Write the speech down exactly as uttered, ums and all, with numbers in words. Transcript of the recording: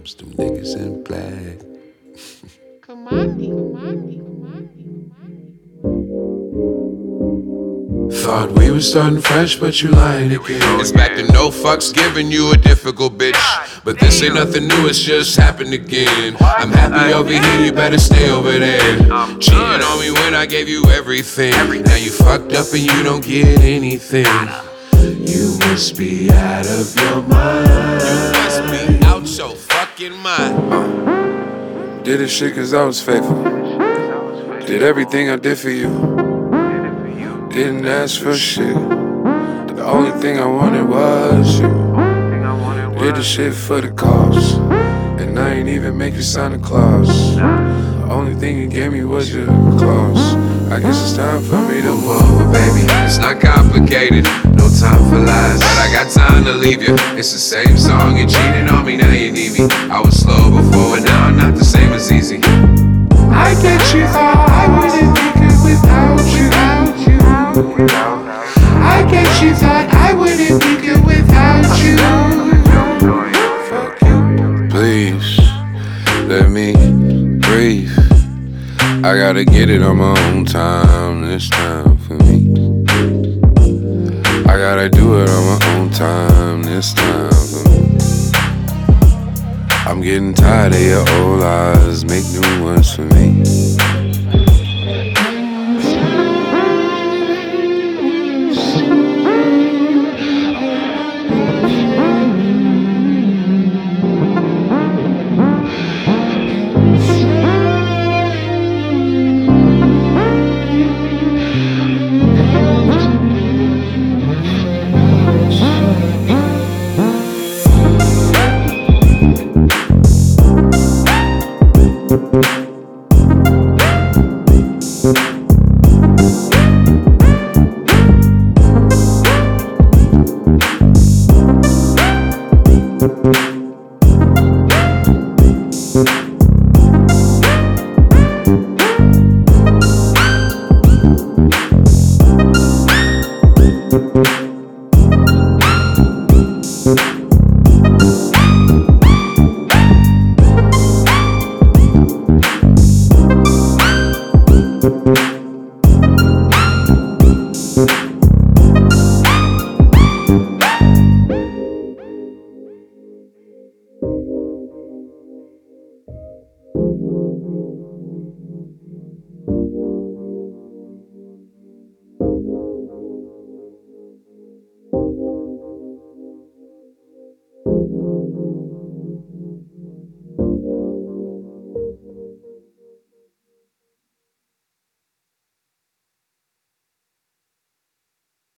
M's, them niggas in black. Kamandi, Kamandi, Kamandi, Thought we were starting fresh, but you lying again. It's back to no fucks, giving you a difficult bitch. But this ain't nothing new, it's just happened again. I'm happy over here, you better stay over there. Cheating on me when I gave you everything. Now you fucked up and you don't get anything. You must be out of your mind. You must be out your fucking mind. Did this shit cause I was faithful. Did everything I did for you. Didn't ask for shit. The only thing I wanted was you. Did the shit for the cause. And I ain't even make you Santa Claus. The only thing you gave me was your claws. I guess it's time for me to move over, baby. It's not complicated, no time for lies. But I got time to leave you. It's the same song, you cheated on me, now you need me. I was slow before, but now I'm not the same as easy. I get you thought I wouldn't be good without you. I guess you thought I wouldn't be good without you. Fuck you. Please, let me breathe. I gotta get it on my own time, this time for me. I gotta do it on my own time, this time for me. I'm getting tired of your old lies, make new ones for me.